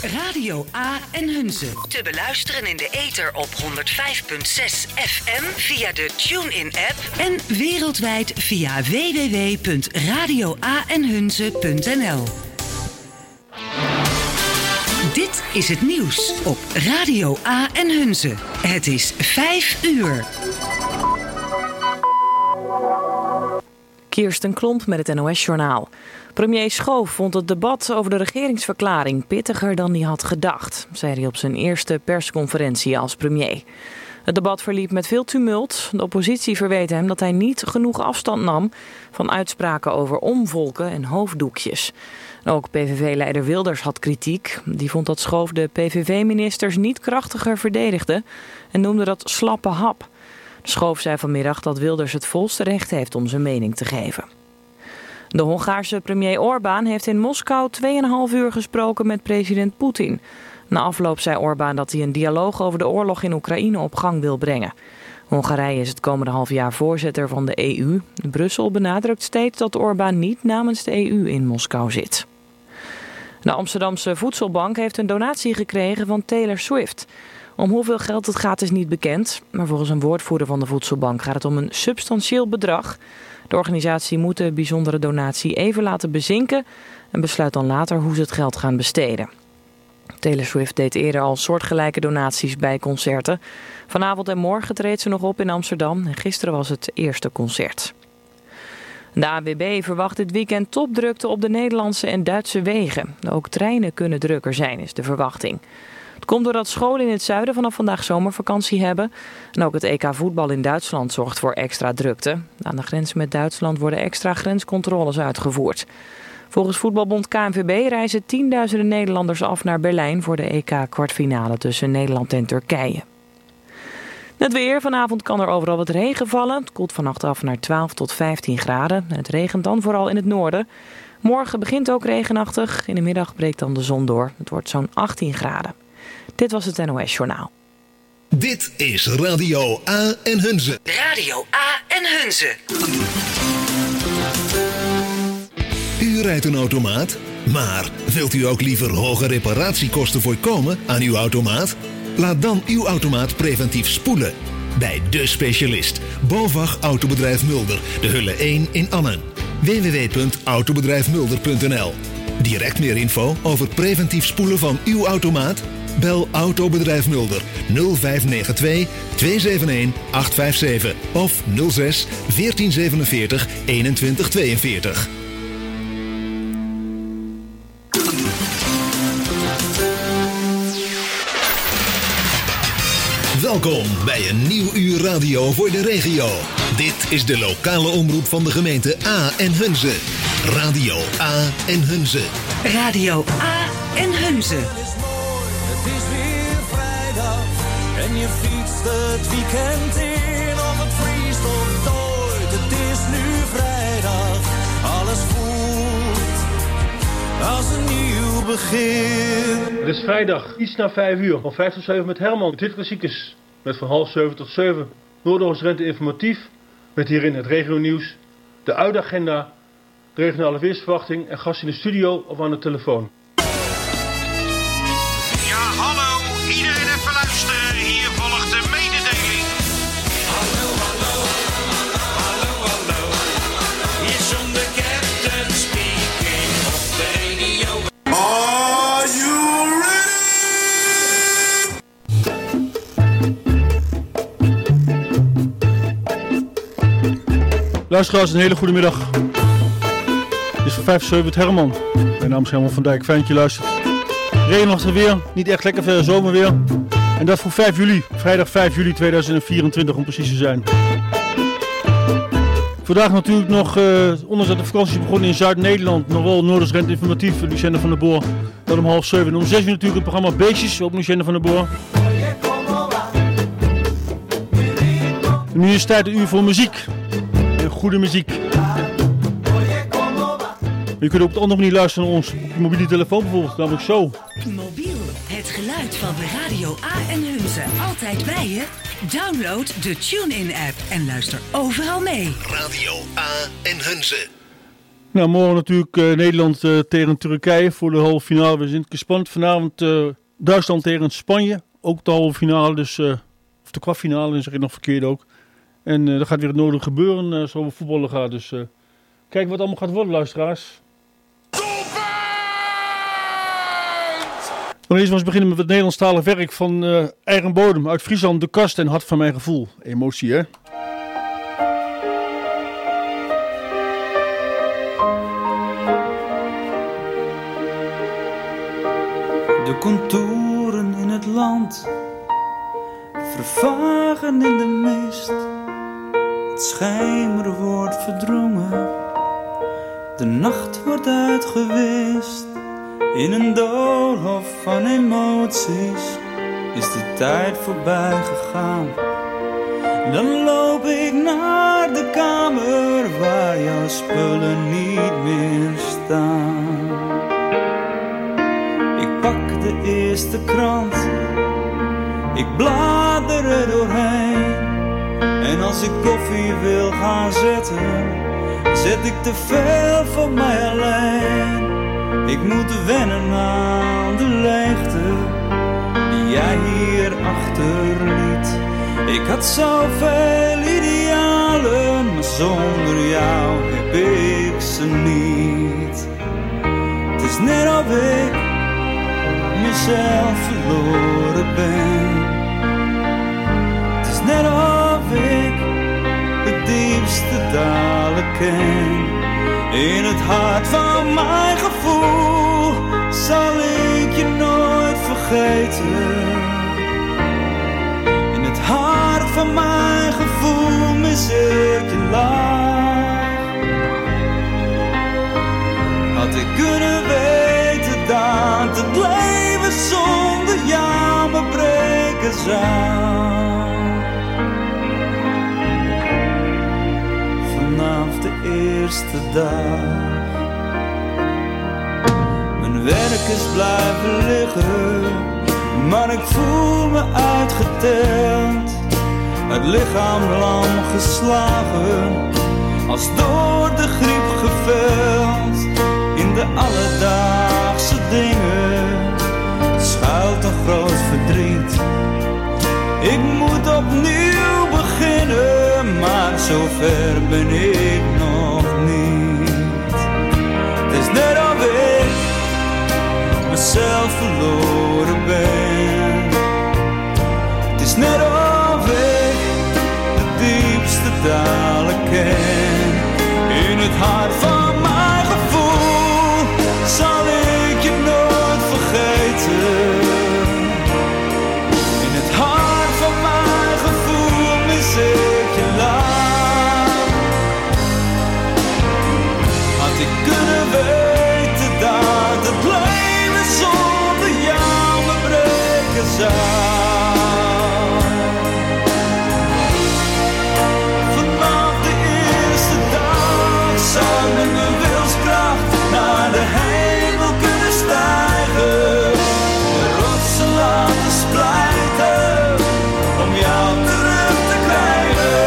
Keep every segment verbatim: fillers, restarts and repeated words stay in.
Radio A en Hunze. Te beluisteren in de ether op honderd vijf komma zes F M via de TuneIn-app en wereldwijd via w w w punt radio a en hunze punt n l. Dit is het nieuws op Radio A en Hunze. Het is vijf uur. Kirsten Klomp met het N O S-journaal. Premier Schoof vond het debat over de regeringsverklaring pittiger dan hij had gedacht, zei hij op zijn eerste persconferentie als premier. Het debat verliep met veel tumult. De oppositie verweet hem dat hij niet genoeg afstand nam van uitspraken over omvolken en hoofddoekjes. Ook P V V-leider Wilders had kritiek. Die vond dat Schoof de P V V-ministers niet krachtiger verdedigde en noemde dat slappe hap. Schoof zei vanmiddag dat Wilders het volste recht heeft om zijn mening te geven. De Hongaarse premier Orbán heeft in Moskou tweeënhalf uur gesproken met president Poetin. Na afloop zei Orbán dat hij een dialoog over de oorlog in Oekraïne op gang wil brengen. Hongarije is het komende half jaar voorzitter van de E U. Brussel benadrukt steeds dat Orbán niet namens de E U in Moskou zit. De Amsterdamse Voedselbank heeft een donatie gekregen van Taylor Swift. Om hoeveel geld het gaat is niet bekend, maar volgens een woordvoerder van de Voedselbank gaat het om een substantieel bedrag. De organisatie moet de bijzondere donatie even laten bezinken en besluit dan later hoe ze het geld gaan besteden. Taylor Swift deed eerder al soortgelijke donaties bij concerten. Vanavond en morgen treedt ze nog op in Amsterdam en gisteren was het eerste concert. De A B B verwacht dit weekend topdrukte op de Nederlandse en Duitse wegen. Ook treinen kunnen drukker zijn, is de verwachting. Het komt doordat scholen in het zuiden vanaf vandaag zomervakantie hebben. En ook het E K voetbal in Duitsland zorgt voor extra drukte. Aan de grens met Duitsland worden extra grenscontroles uitgevoerd. Volgens voetbalbond K N V B reizen tienduizenden Nederlanders af naar Berlijn voor de E K-kwartfinale tussen Nederland en Turkije. Het weer. Vanavond kan er overal wat regen vallen. Het koelt vannacht af naar twaalf tot vijftien graden. En het regent dan vooral in het noorden. Morgen begint ook regenachtig. In de middag breekt dan de zon door. Het wordt zo'n achttien graden. Dit was het N O S-journaal. Dit is Radio A en Hunze. Radio A en Hunze. U rijdt een automaat, maar wilt u ook liever hoge reparatiekosten voorkomen aan uw automaat? Laat dan uw automaat preventief spoelen. Bij De Specialist, BOVAG Autobedrijf Mulder, de Hulle één in Annen. w w w punt autobedrijf mulder punt n l. Direct meer info over preventief spoelen van uw automaat? Bel Autobedrijf Mulder nul vijf negen twee twee zeven een acht vijf zeven of nul zes veertien zevenenveertig eenentwintig tweeënveertig. Welkom bij een nieuw uur radio voor de regio. Dit is de lokale omroep van de gemeente A en Hunze. Radio A en Hunze. Radio A en Hunze. Het is weer vrijdag en je fietst het weekend in. Of het vriest of nooit, het is nu vrijdag. Alles voelt als een nieuw begin. Het is vrijdag, iets na vijf uur, van vijf tot zeven met Herman. Dit klassiekers, met van half zeven tot zeven. Noord-Oost Drenthe informatief, met hierin het regionieuws, de uitagenda, de regionale weersverwachting en gast in de studio of aan de telefoon. Ja, hallo, iedereen even luisteren, hier volgt de mededeling. Hallo, hallo, hallo, hallo. Hier is John de Captain speaking op de radio. Are you ready? Luisteraars, een hele goede middag. Het is van vijf tot zeven met Herman. Mijn naam is Herman van Dijk, fijn dat je luistert. Regenachtig weer, niet echt lekker veel zomerweer. En dat voor vijf juli, vrijdag vijf juli tweeduizend vierentwintig om precies te zijn. Vandaag natuurlijk nog, uh, ondanks dat de vakantie is begonnen in Zuid-Nederland, nog wel Noorders Rente Informatief, Lucienne van der Boer. Dat om half zeven. En om zes uur natuurlijk het programma Beestjes, ook Lucienne van der Boer. En nu is het tijd een uur voor muziek. En goede muziek. Je kunt op de andere manier luisteren naar ons op je mobiele telefoon bijvoorbeeld, namelijk zo. Mobiel, het geluid van de Radio A en Hunze. Altijd bij je? Download de TuneIn-app en luister overal mee. Radio A en Hunze. Nou, morgen natuurlijk uh, Nederland uh, tegen Turkije voor de halve finale. We zijn gespannen. Vanavond uh, Duitsland tegen Spanje. Ook de halve finale, dus, uh, of de kwartfinale, dan zeg ik nog verkeerd ook. En uh, er gaat weer het nodige gebeuren uh, zoals we voetballen gaat. Dus uh, kijk wat allemaal gaat worden, luisteraars. Dan eerst maar eens beginnen met het Nederlandstalig werk van uh, Eigen Bodem uit Friesland, De Kast en Hart van Mijn Gevoel. Emotie, hè? De contouren in het land vervagen in de mist. Het schijmer wordt verdrongen, de nacht wordt uitgewist. In een doolhof van emoties is de tijd voorbij gegaan. Dan loop ik naar de kamer waar jouw spullen niet meer staan. Ik pak de eerste krant, ik blader er doorheen. En als ik koffie wil gaan zetten, zet ik te veel voor mij alleen. Ik moet wennen aan de leegte die jij hier achterliet. Ik had zoveel idealen, maar zonder jou heb ik ze niet. Het is net of ik mezelf verloren ben. Het is net of ik de diepste dalen ken. In het hart van mijn gevoel zal ik je nooit vergeten. In het hart van mijn gevoel mis ik je lach. Had ik kunnen weten dat het leven zonder jou me breken zou. Vanaf de eerste dag. Mijn werk is blijven liggen, maar ik voel me uitgeteld. Het lichaam lam geslagen, als door de griep geveld. In de alledaagse dingen schuilt een groot verdriet. Ik moet opnieuw beginnen, maar zover ben ik nog niet. Het is net of ik mezelf verloren ben. Het is net of ik de diepste dalen ken. In het hart van mijn gevoel zal ik je nooit vergeten. In het hart van mijn gevoel mis ik je lach. Had ik kunnen weten dat het leven zonder jou me breken zou. Vanaf de eerste dag zou ik met mijn wilskracht naar de hemel kunnen stijgen. De rotsen laten splijten om jou terug te krijgen.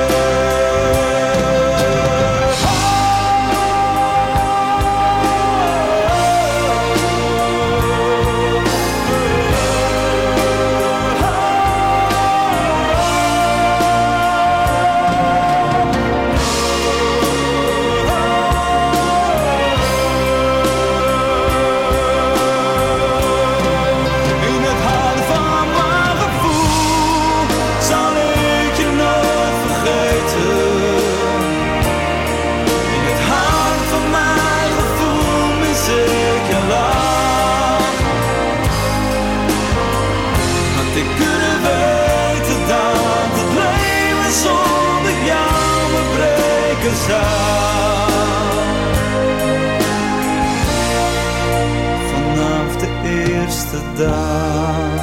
Vanaf de eerste dag.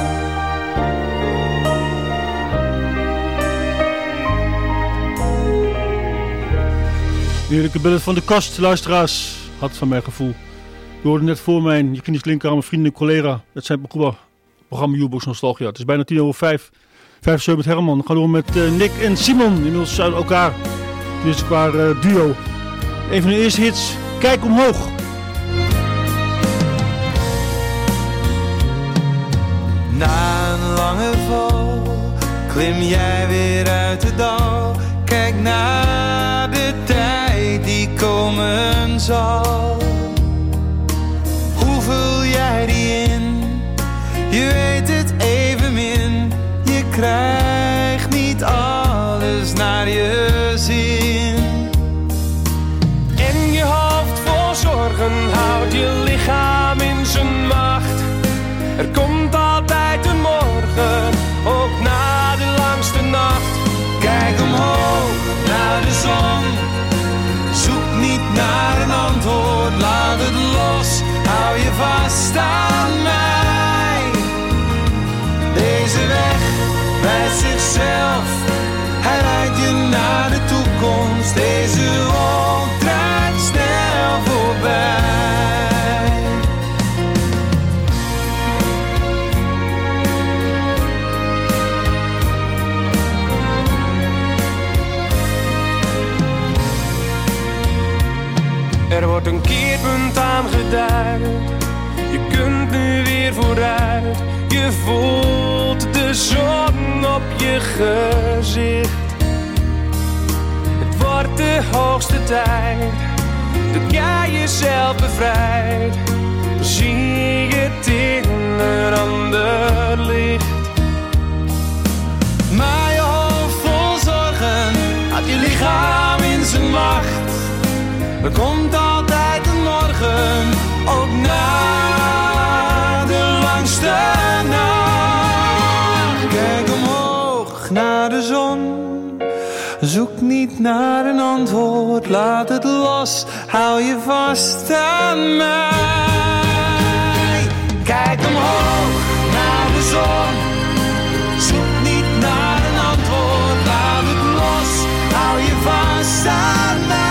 Heerlijke billet van De Kast, luisteraars. Hart van Mijn Gevoel. Je hoorde net voor mij, je ging klinken aan mijn vrienden en collega. Het zijn programma, programma U-Box Nostalgia. Het is bijna tien over vijf. Vijf zeven met Herman. Dan gaan we door met uh, Nick en Simon. Inmiddels uit elkaar. Dit is qua uh, duo. Een van de eerste hits Kijk omhoog. Na een lange val klim jij weer uit het dal. Kijk naar de tijd die komen zal. Hoe vul jij die in? Je weet het evenmin. Je krijgt niet alles naar je zin. En je hoofd vol zorgen houdt je lichaam in zijn macht. Er komt altijd een morgen, ook na de langste nacht. Kijk omhoog naar de zon. Zoek niet naar een antwoord, laat het los. Hou je vast aan mij. Deze weg wijst zichzelf. Hij leidt je naar de toekomst. Deze wolk draait snel voorbij. Er wordt een keerpunt aangeduid. Je kunt nu weer vooruit. Je voelt de zon op je gezicht. Het wordt de hoogste tijd dat jij jezelf bevrijdt. Zie het in een ander licht. Maar je hoofd vol zorgen had je lichaam in zijn macht. Er komt altijd een morgen, ook na de langste nacht. Kijk omhoog naar de zon. Zoek niet naar een antwoord, laat het los. Hou je vast aan mij. Kijk omhoog naar de zon. Zoek niet naar een antwoord, laat het los. Hou je vast aan mij.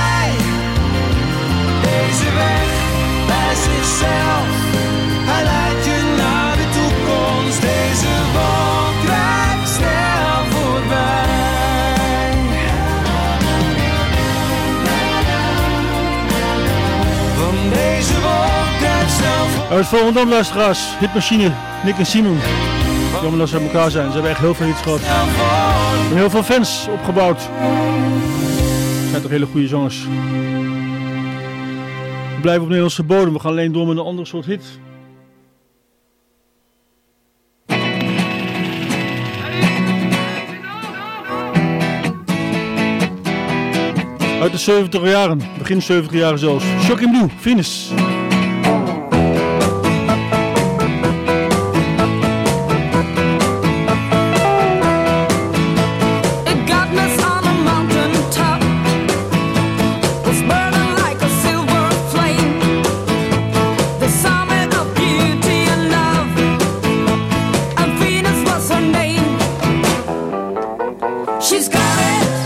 Deze weg bij zichzelf, hij leidt je naar de toekomst. Deze wolk drijft snel voorbij. Van deze wolk drijft snel voorbij. Uit Volendam, luisteraars, Hitmachine, Nick en Simon. Jammer dat ze bij elkaar zijn, ze hebben echt heel veel hits gehad. En heel veel fans opgebouwd. Het zijn toch hele goede zangers. We blijven op Nederlandse bodem, we gaan alleen door met een andere soort hit. Uit de zeventig jaren, begin zeventig jaren zelfs. Shocking Blue, Venus.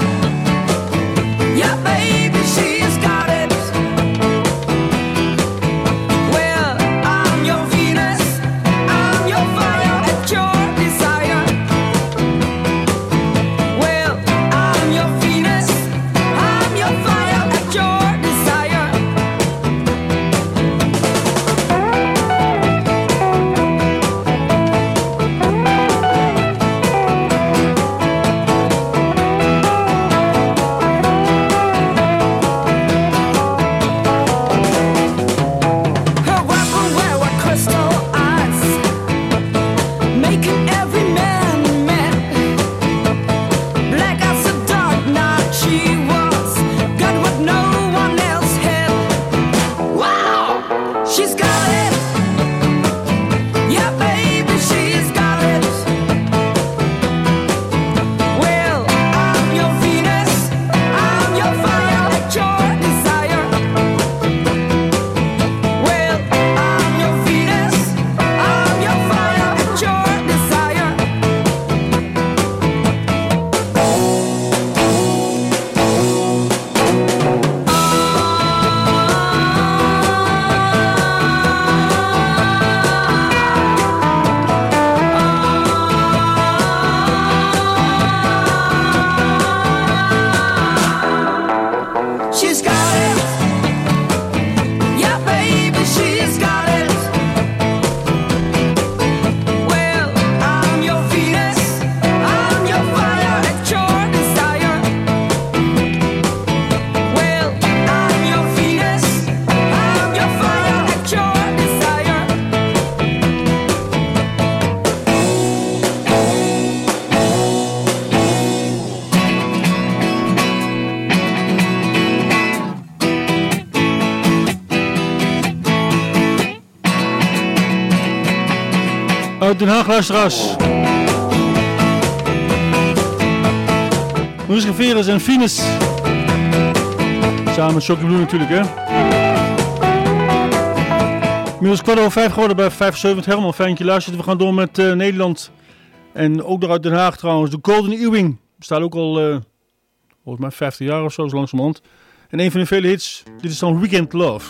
Yeah, baby, she's got it. Den Haag, luisteraars. Mariska Veres en Venus. Samen met Shocky Blue natuurlijk, hè. Inmiddels kwart over vijf geworden bij vijfenzeventig Herman. Fijn dat je luistert. We gaan door met uh, Nederland. En ook daar uit Den Haag trouwens. De Golden Ewing. Bestaat ook al, uh, volgens mij vijftig jaar of zo, zo langzamerhand. En een van de vele hits. Dit is dan Weekend Love.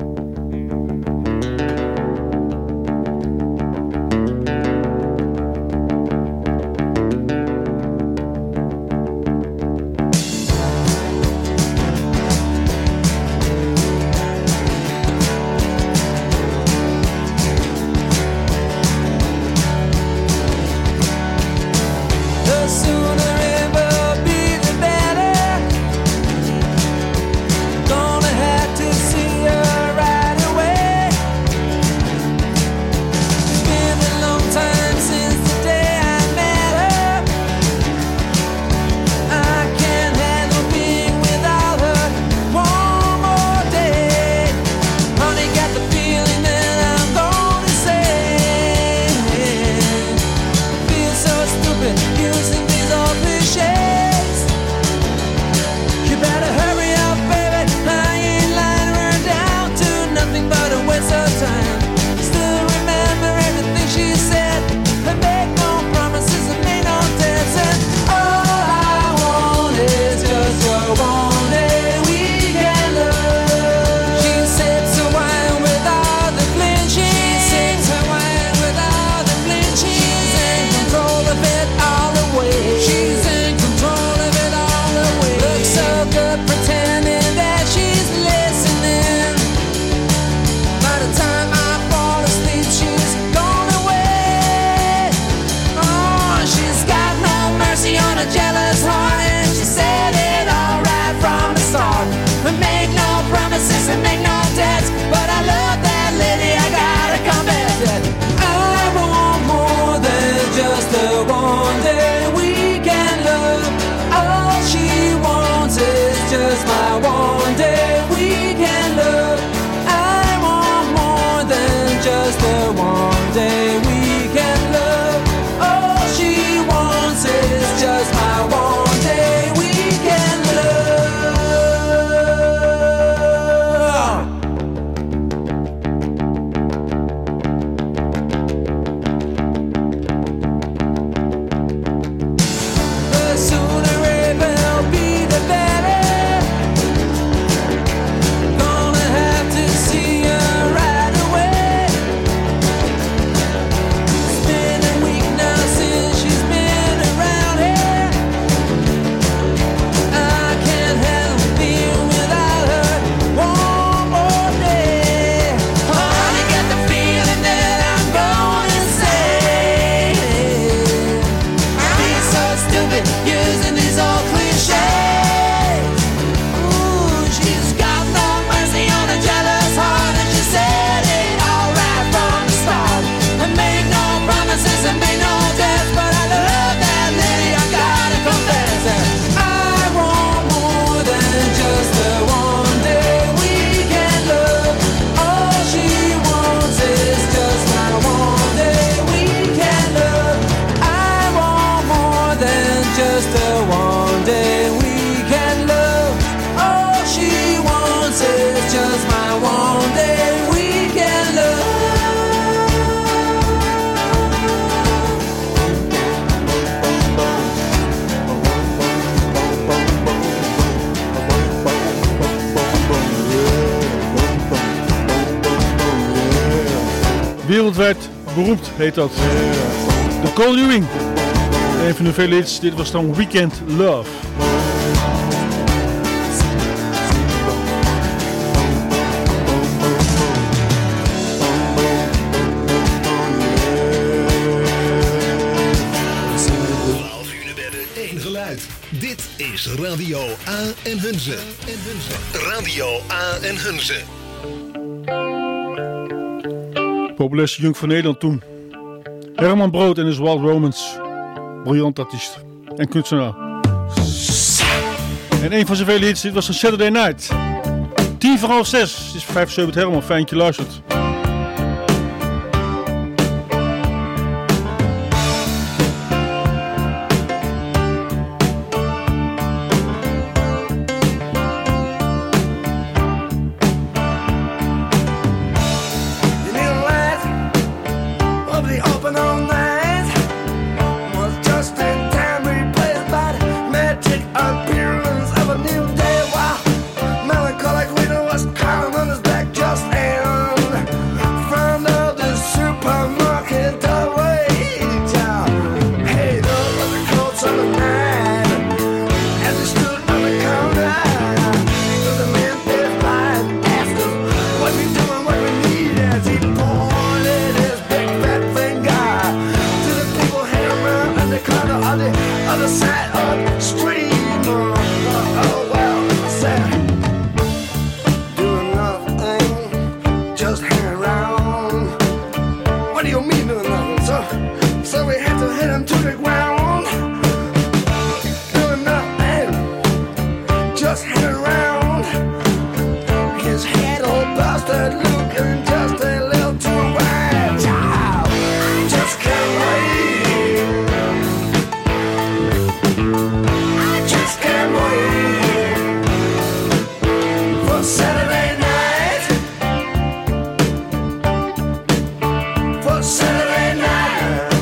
Wereldwijd beroemd heet dat. De Golden Ewing. Een van de vele hits. Dit was dan Weekend Love. Dit is Radio A en Hunze. Radio A en Hunze. Populairste junk van Nederland toen. Herman Brood en his Wild Romance. Briljant artiest. En kunstenaar. En een van zijn vele hits, dit was een Saturday Night. Tien voor half zes. Het is vijfenzeventig Herman. Fijn dat je luistert. open all night was just in time replaced by the magic appearance of a new day. While melancholic leader was calling on his back just in front of the supermarket doorway. Hey, those were the coats of the night as he stood on the counter. So the man passed by and asked him, "What we doing, what we need?" As he pointed his big fat finger to the people hanging around on the corner on the other side of the street. Oh, oh well, said, doing nothing, just hanging around. What do you mean doing nothing? So, so we had to hit him to the ground. Doing nothing, just hanging around. His head all busted, looking just a little too wide. Child, just can't wait. I just can't wait for Saturday night. For Saturday night.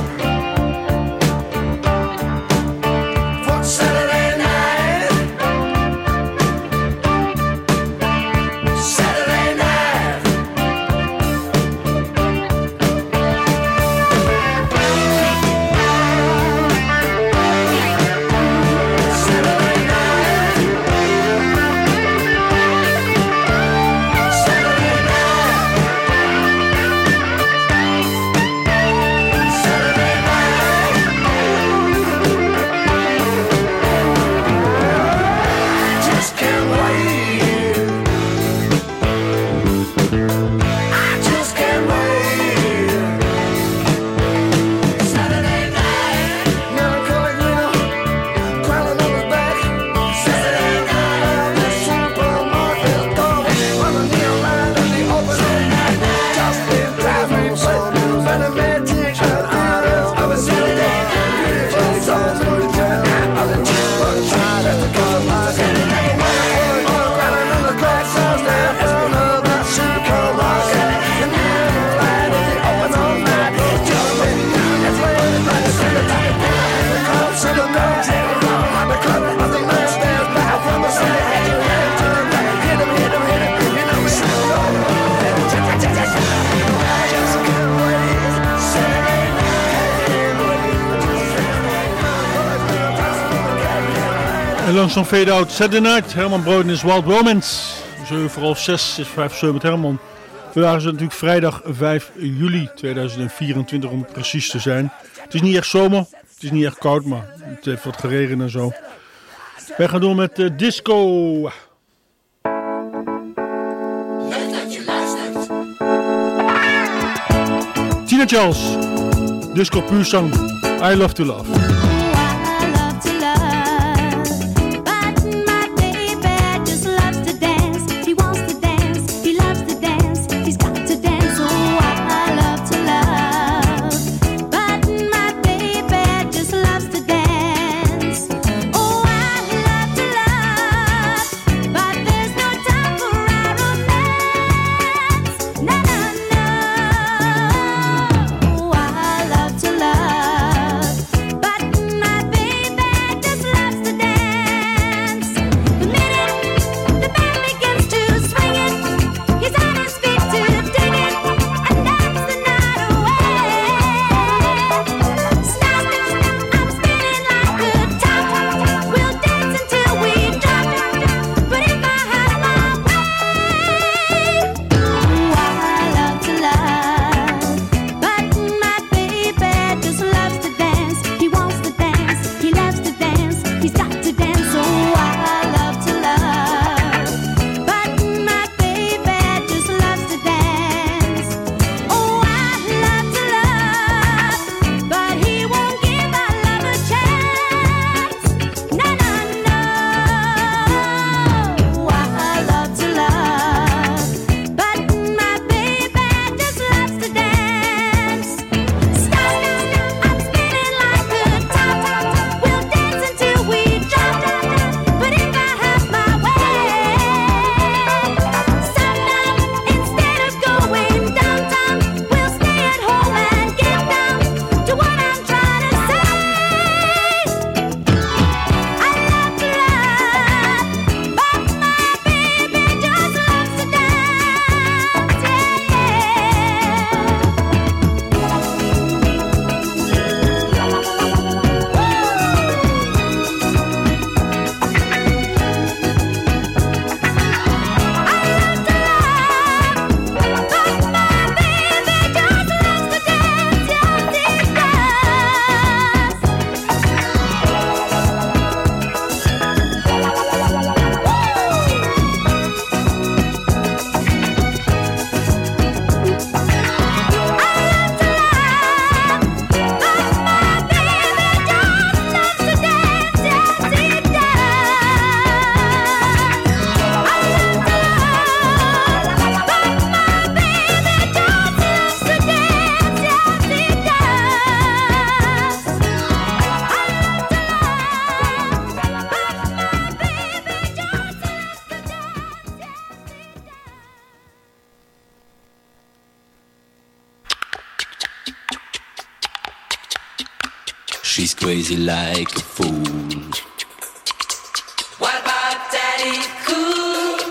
For Saturday night. Saturday night. Saturday night. Saturday night. Saturday night. I just can't wait. I just can't wait. Saturday night. Melancholic leader crawling on his back. Saturday night. The supermarket door on the neon line of the opening night. Just in time we played by the magic appearance of a Saturday night. Beautiful songs for the turn of the cheapbox. That's the color line. Crawling on the back sounds down front of the supermarket. The neon light of the open all night. Just baby, that's where everybody sing it like a band. The clubs and the dogs hang around. The club of the man stands back from the city. Hit him, hit him to the back. Hit him, hit him, hit him. You know we still go. I just can't wait. Saturday night. En langzaam fade out. Saturday Night. Herman Brood is Wild Romance. zeven voor half zes is vijf voor zeven met Herman. Vandaag is het natuurlijk vrijdag vijf juli tweeduizend vierentwintig om precies te zijn. Het is niet echt zomer. Het is niet echt koud, maar het heeft wat geregend en zo. Wij gaan door met uh, disco. Tina Charles. Disco puur zang. I Love to Love. But She's crazy like a fool. What about Daddy Cool?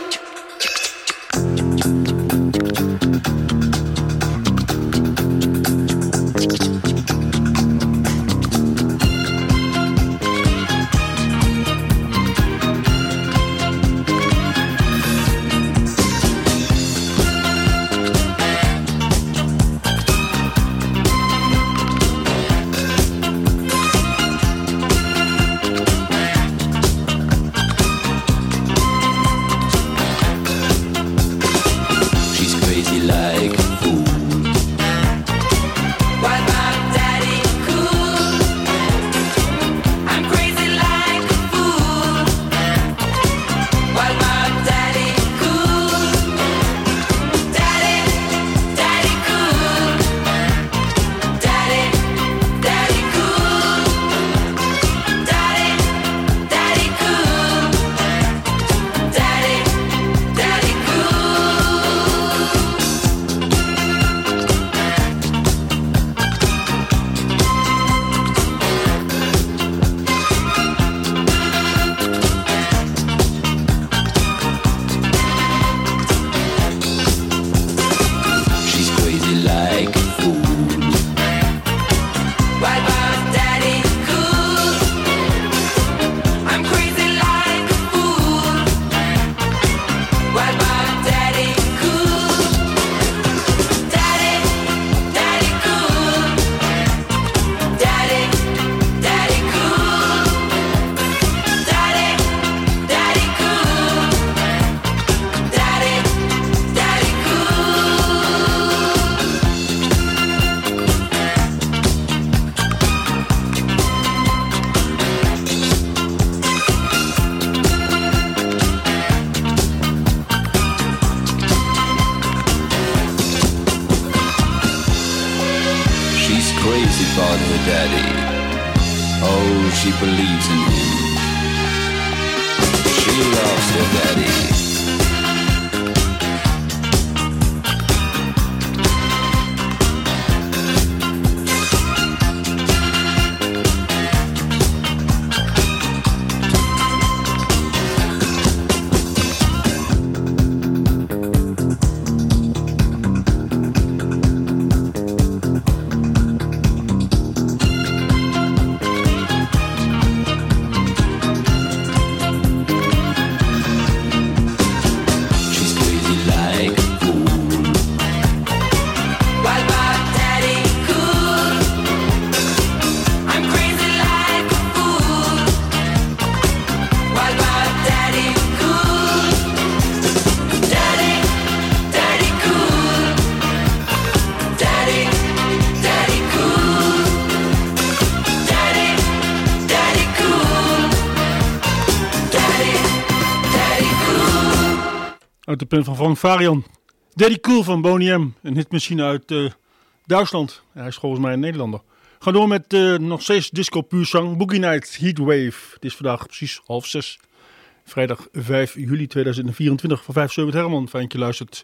Uit de pen van Frank Farian. Daddy Cool van Boney M. Een hitmachine uit uh, Duitsland. Hij is volgens mij een Nederlander. Ga door met uh, nog steeds disco puur zang. Boogie Night Heatwave. Het is vandaag precies half zes. Vrijdag vijf juli tweeduizend vierentwintig van vijfenzeventig Herman. Fijn dat je luistert.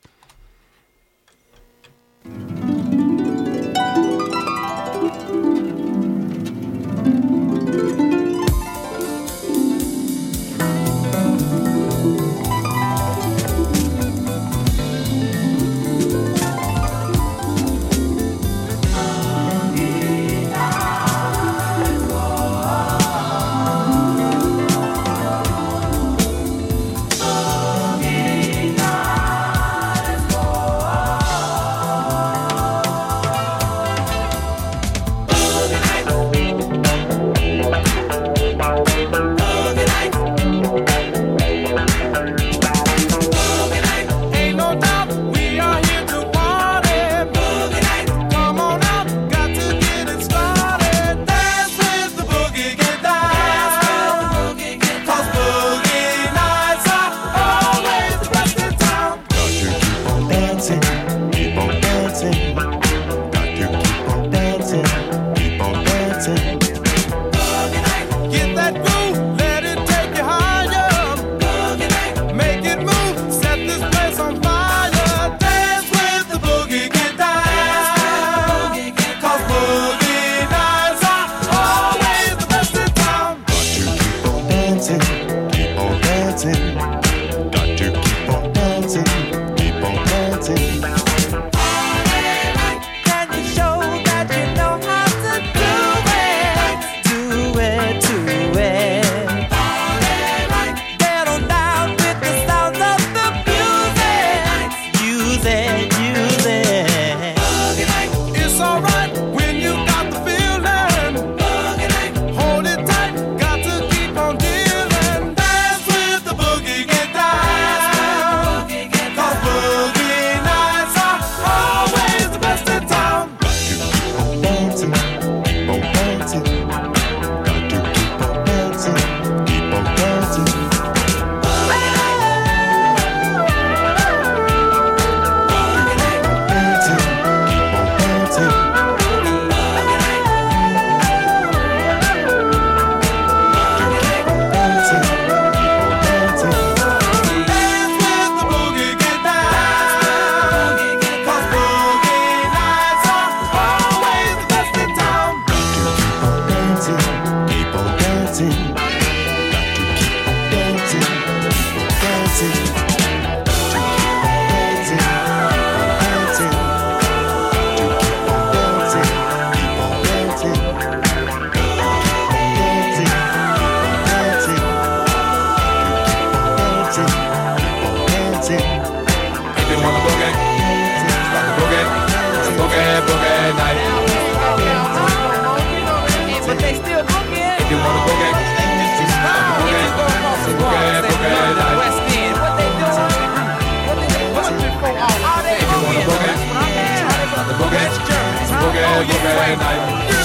boogie night.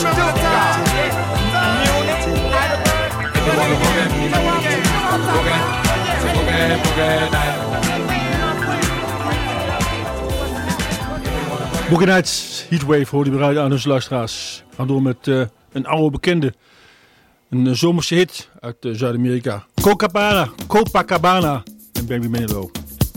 If you wanna boogie, boogie, boogie, boogie night. Boogie Nights, Heatwave, hoor die bereid aan onze luisteraars. We gaan door met uh, een oude bekende. Een uh, zomerse hit uit uh, Zuid-Amerika. Copacabana, Copacabana en Baby Manilow.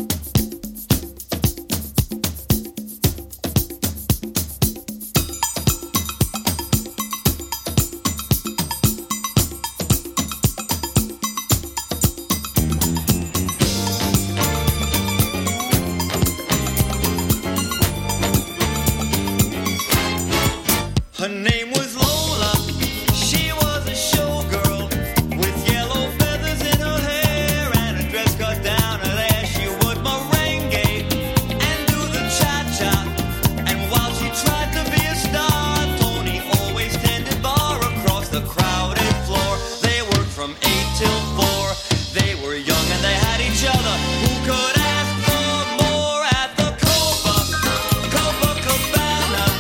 Her name was Lola, she was a showgirl with yellow feathers in her hair and a dress cut down her there. She would merengue and do the cha-cha, and while she tried to be a star, Tony always tended bar across the crowded floor. They worked from eight till four, they were young and they had each other. Who could ask for more at the Copa, Copacabana?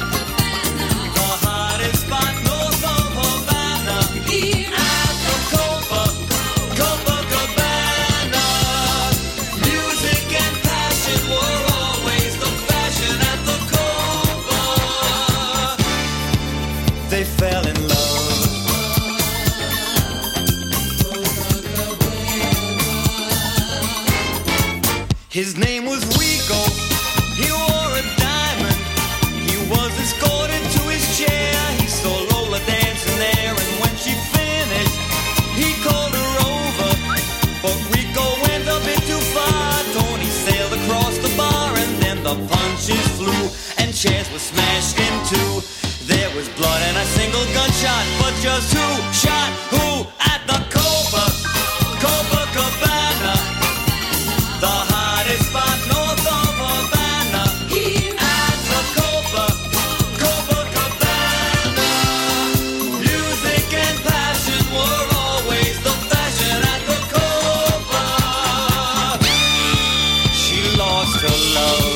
Spot north of Havana, at the Copa, Copacabana. Music and passion were always the fashion at the Copa. They fell in love. His name was Rico, he wore a diamond. He was escorted to his chair. He saw Lola dancing there, and when she finished, he called her over. But Rico went a bit too far. Tony sailed across the bar, and then the punches flew, and chairs were smashed in two. There was blood and a single gunshot, but just who shot who at the Copa, Copacabana? The hottest spot north of Havana, at the Copa, Copacabana. Music and passion were always the fashion at the Copa. She lost her love.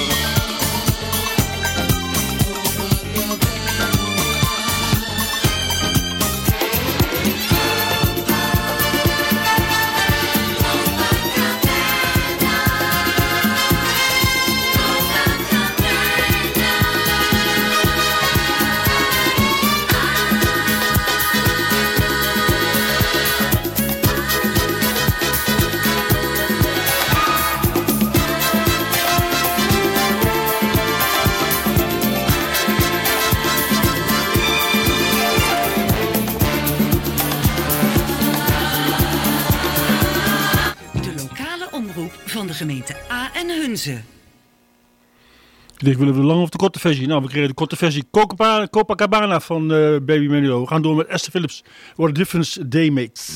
Van de gemeente A en Hunze. Ik willen we de lange of de korte versie? Nou, we kregen de korte versie. Copacabana, Copacabana van uh, Baby Manilow. We gaan door met Esther Phillips. What a difference day makes.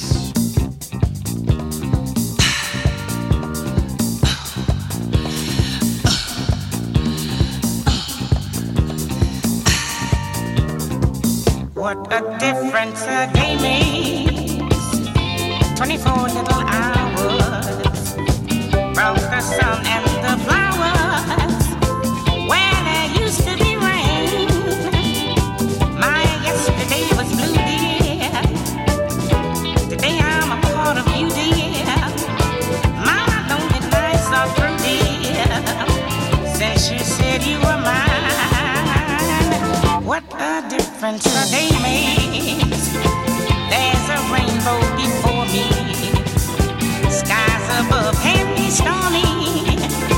What a difference a day makes. twenty-four little hours brought the sun and the flowers where there used to be rain. My yesterday was blue, dear. Today I'm a part of you, dear. My lonely nights are through, dear, since you said you were mine. What a difference a day makes. There's a rainbow before me, skies above can be stormy,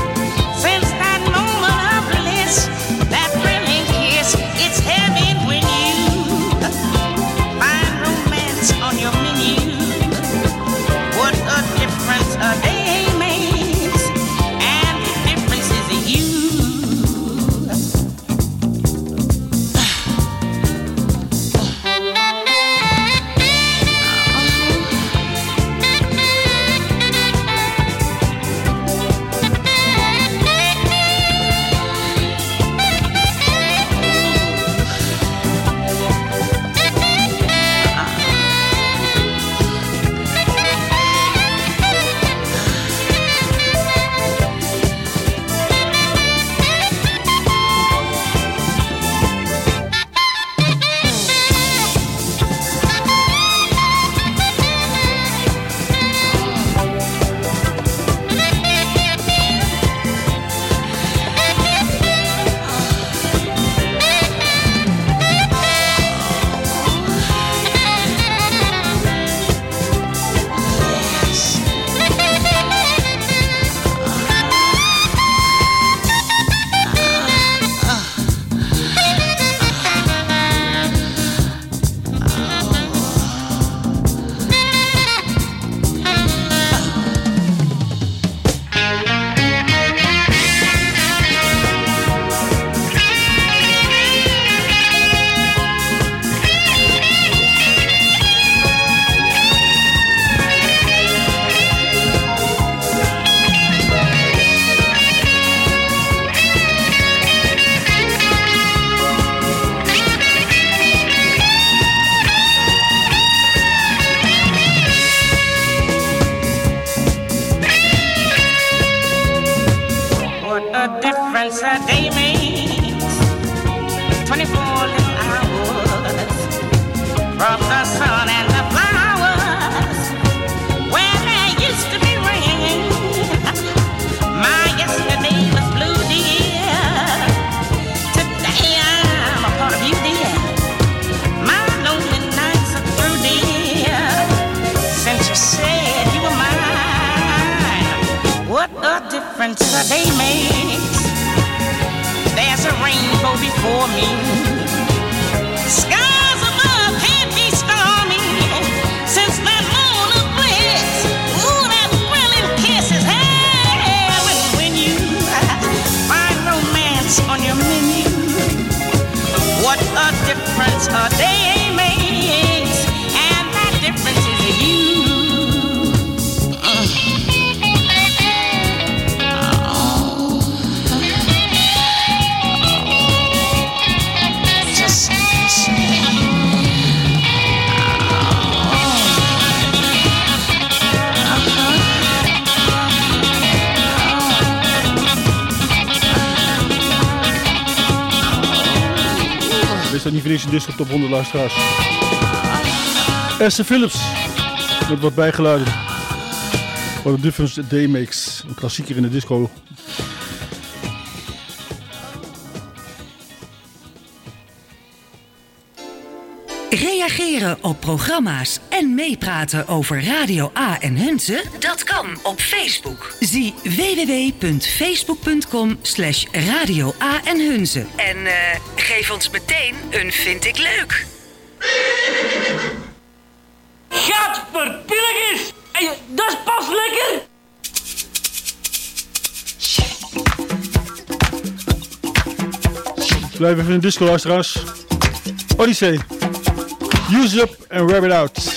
a day makes, twenty-four little hours, from the sun and the flowers, where there used to be rain. My yesterday was blue, dear. Today I'm a part of you, dear. My lonely nights are through, dear. Since you said you were mine, what a difference a day makes. There's a rainbow before me. Skies above can't be stormy. Since that moon of bliss, ooh, that thrilling kiss is heaven when you find romance on your menu. What a difference a day makes, and that difference is you. Is dat niet voor deze disco top honderd luisteraars? Esther Phillips met wat bijgeluiden. What a difference a day makes. Een klassieker in de disco. Reageren op programma's en meepraten over Radio A en Hunze? Dat kan op Facebook. Zie w w w punt facebook punt com slash radio A en Hunze. En uh, geef ons meteen een vind ik leuk. Gadverpilligers! Dat is pas lekker! Blijf even in de disco luisteraars. Odyssey. Use up and wear it out.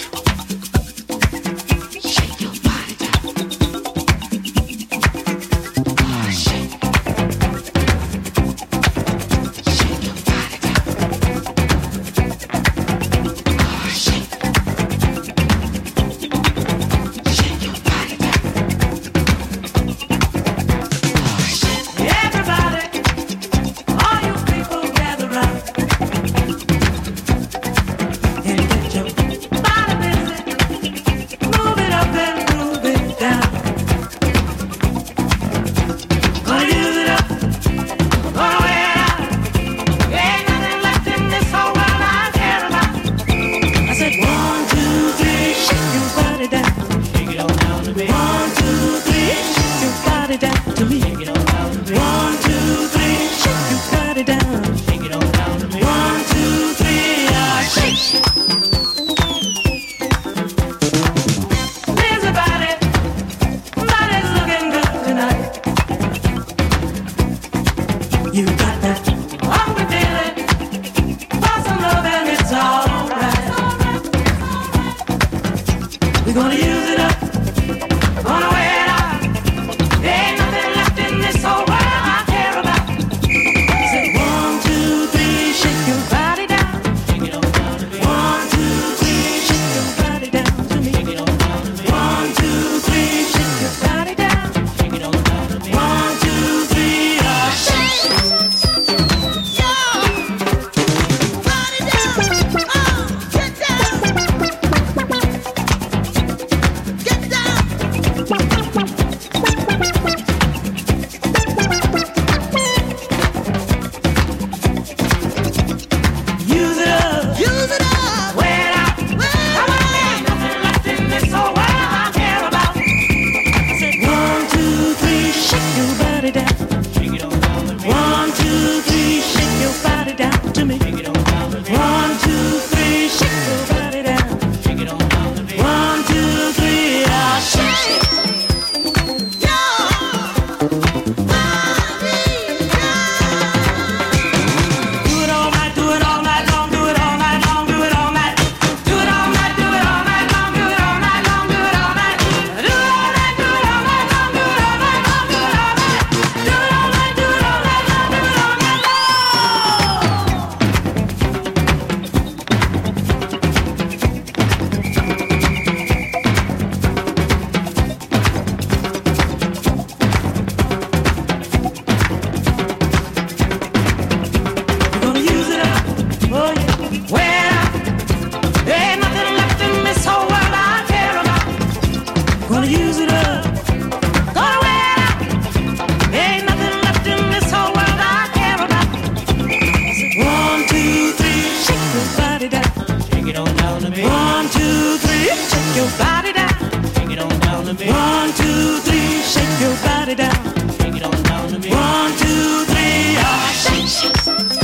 Ain't nothing left in this whole world I care about. Gonna use it up, gonna wear it out. Ain't nothing left in this whole world I care about. I said, one, two, three, shake your body down. Shake it on down to me. One, two, three, shake your body down. Shake it on down to me. One, two, three, shake your body down. Shake it on down to me. One, two, three, ah, shake, shake.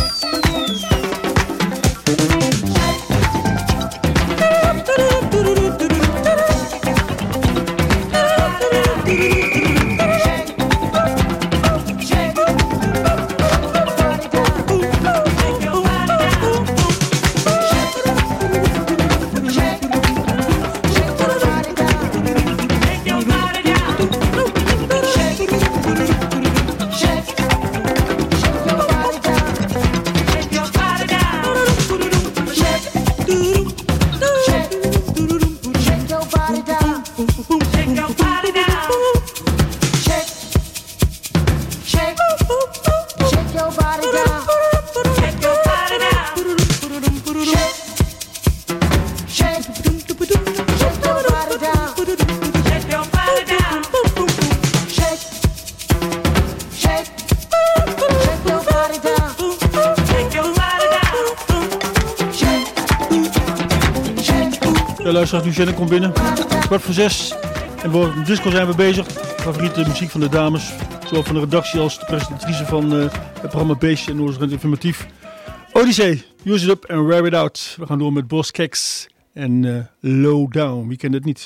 Luisteraars, nu Shannon komt binnen. Kwart voor zes. En voor de disco zijn we bezig. Favoriete muziek van de dames. Zowel van de redactie als de presentatrice van uh, het programma Beestje en Noordzend Informatief. Odyssey, Use It Up and Wear It Out. We gaan door met Boss Keks en uh, Low Down. Wie kent het niet?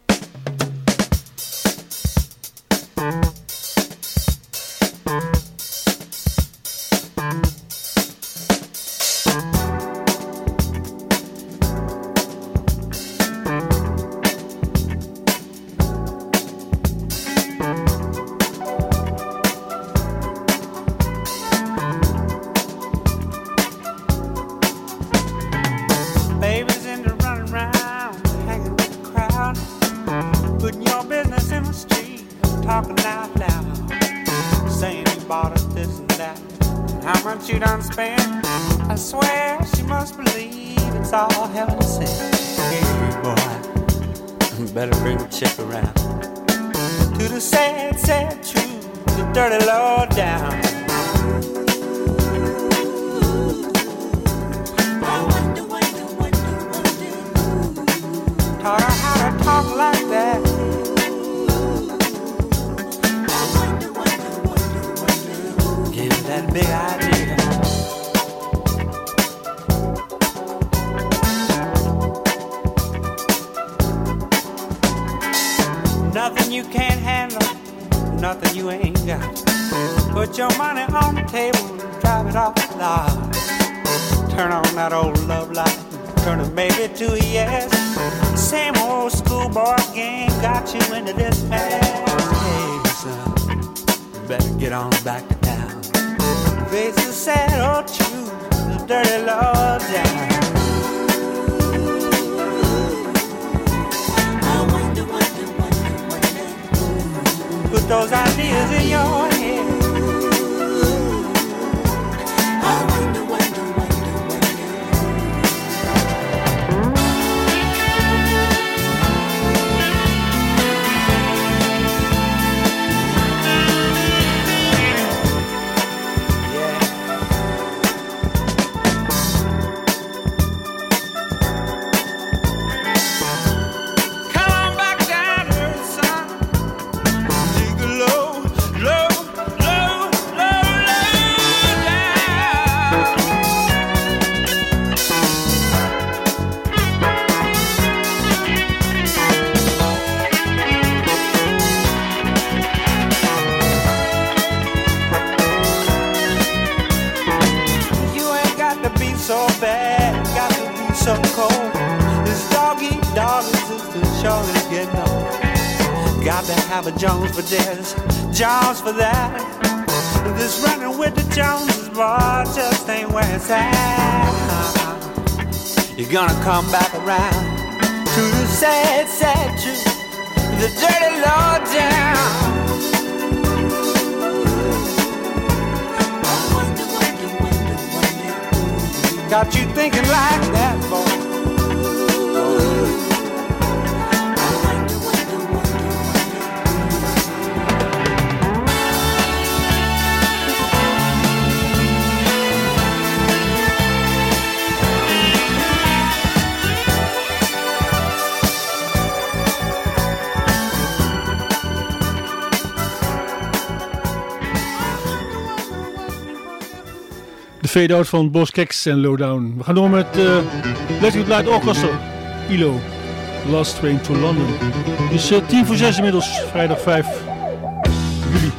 Nothing you can't handle, nothing you ain't got. Put your money on the table and drive it off the lot. Turn on that old love light, turn a maybe to a yes. Same old schoolboy game got you into this mess. Hey son, you better get on back to town. Face the sad old truth, the dirty Lord down. Put those ideas in your head. I wonder, wonder, wonder, wonder. Yeah. Come on back down to earth, son. Low, low, low, low, low down. You ain't got to be so bad, got to be so cold. This dog eat dog existence sure is getting old. Got to have a Jones for this, Jones for that. This running with the Joneses, boy, just ain't where it's at. You're gonna come back around to the sad, sad truth, the dirty low down. Got you thinking like that, boy. De fade-out van Boss Keks en Lowdown. We gaan door met uh, Electric Light Orchestra, I L O, Last Train to London. Het is uh, tien voor zes inmiddels, vrijdag vijf juli.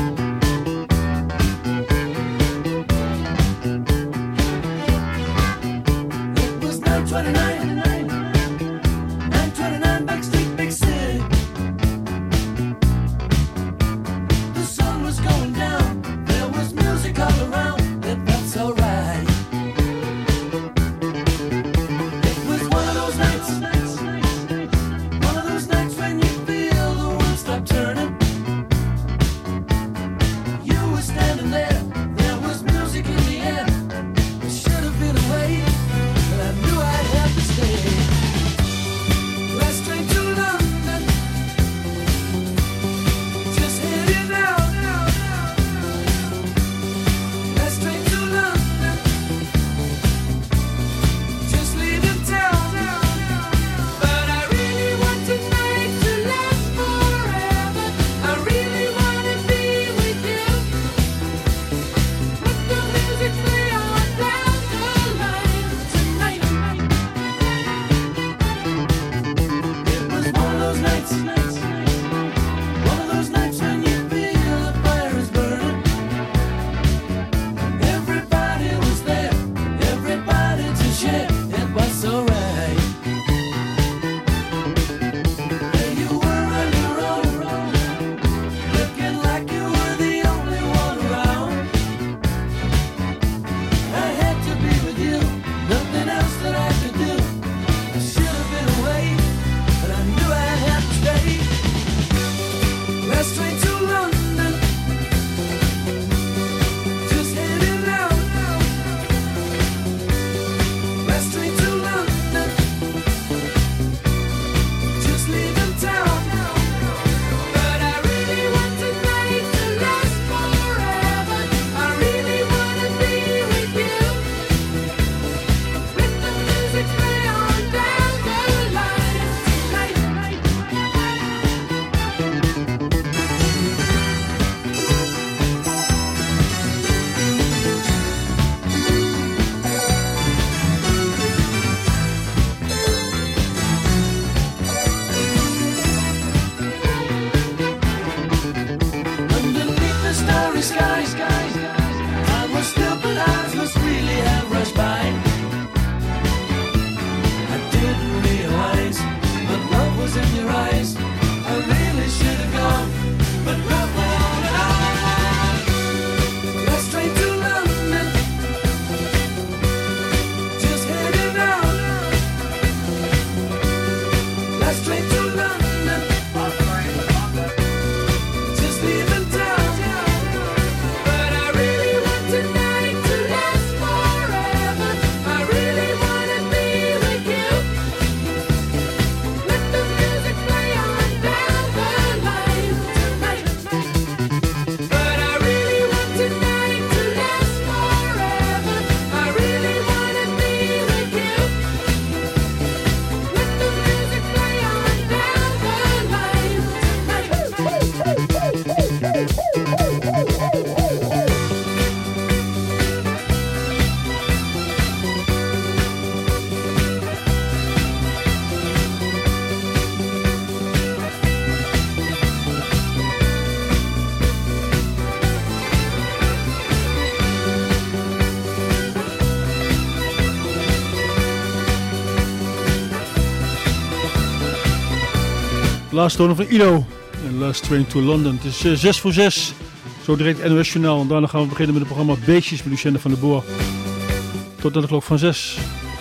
Last tonen van I L O en Last Train to London. Het is uh, zes voor zes. Zo direct N O S Journaal. En daarna gaan we beginnen met het programma Beestjes met Lucenne van der Boer. Tot aan de klok van zes.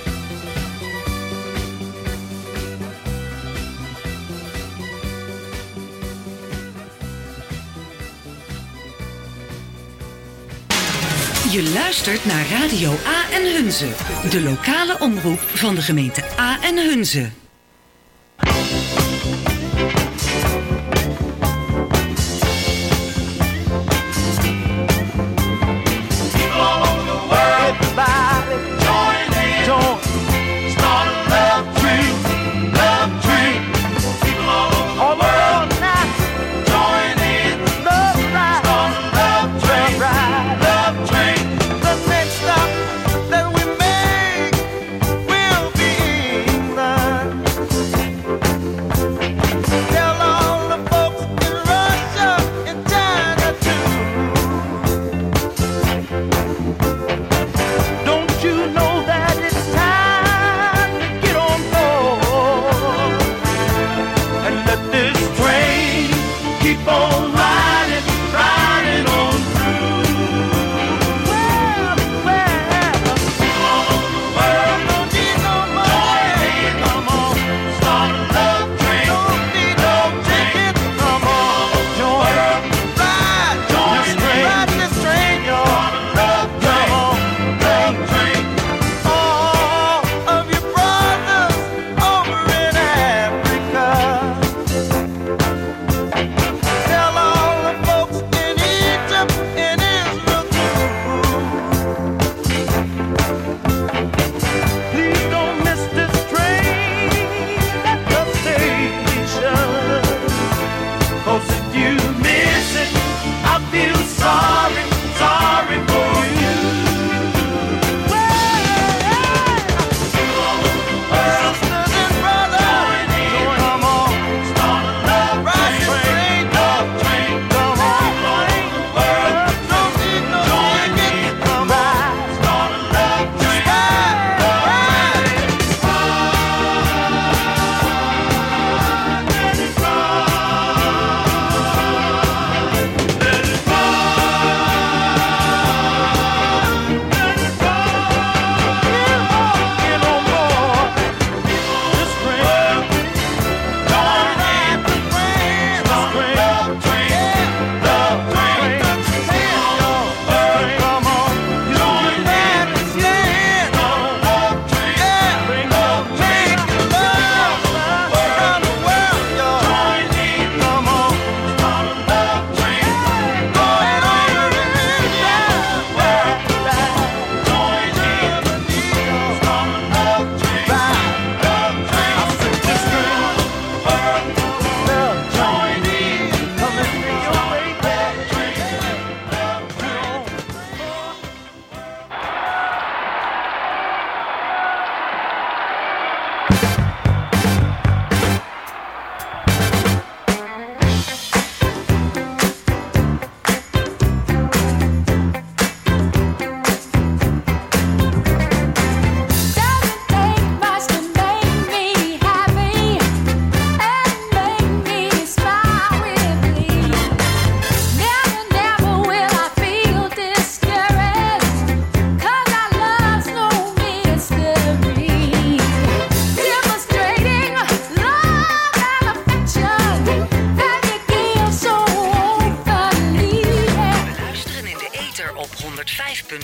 Je luistert naar Radio A en Hunze. De lokale omroep van de gemeente A en Hunze. Stop.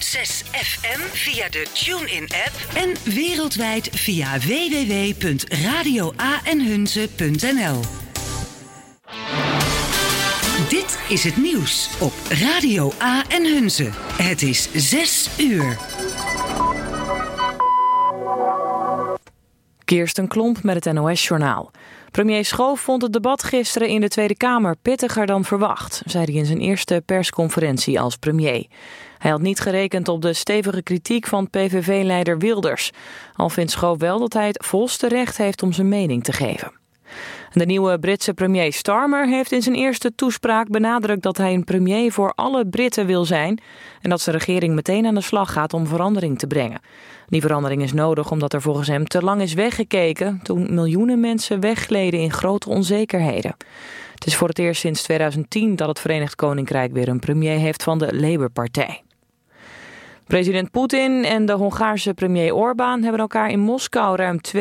zes F M via de TuneIn-app en wereldwijd via w w w punt radio a n hunze punt n l. Dit is het nieuws op Radio A en Hunze. Het is zes uur. Kirsten Klomp met het N O S-journaal. Premier Schoof vond het debat gisteren in de Tweede Kamer pittiger dan verwacht, zei hij in zijn eerste persconferentie als premier. Hij had niet gerekend op de stevige kritiek van P V V-leider Wilders. Al vindt Schoof wel dat hij het volste recht heeft om zijn mening te geven. De nieuwe Britse premier Starmer heeft in zijn eerste toespraak benadrukt dat hij een premier voor alle Britten wil zijn en dat zijn regering meteen aan de slag gaat om verandering te brengen. Die verandering is nodig omdat er volgens hem te lang is weggekeken toen miljoenen mensen weggleden in grote onzekerheden. Het is voor het eerst sinds tweeduizend tien dat het Verenigd Koninkrijk weer een premier heeft van de Labour-partij. President Poetin en de Hongaarse premier Orbán hebben elkaar in Moskou ruim twee